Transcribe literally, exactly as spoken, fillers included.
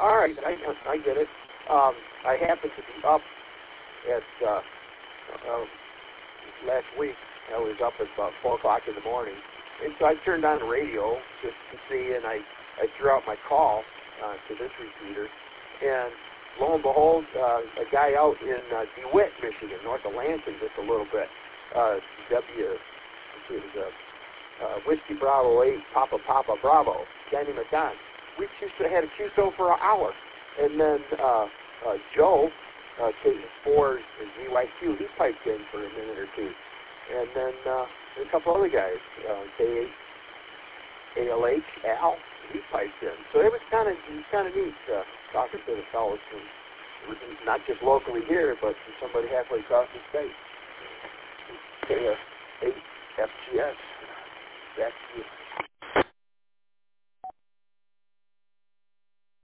All right, I, I get it. Um, I happened to be up at, uh, uh, last week. I was up at about four o'clock in the morning. And so I turned on the radio just to see, and I, I threw out my call uh, to this repeater. And lo and behold, uh, a guy out in uh, DeWitt, Michigan, north of Lansing, just a little bit, uh, W, it was, uh, uh, Whiskey Bravo eight, Papa Papa Bravo, Danny McDon. We just had a Q S O for an hour. And then uh, uh, Joe, uh, K four and Z Y Q, he piped in for a minute or two. And then uh, a couple other guys, uh, K eight, A L H, Al, he piped in. So it was kind of kind of neat uh, talking to the fellows from not just locally here, but from somebody halfway across the state. K eight F G S, back to you.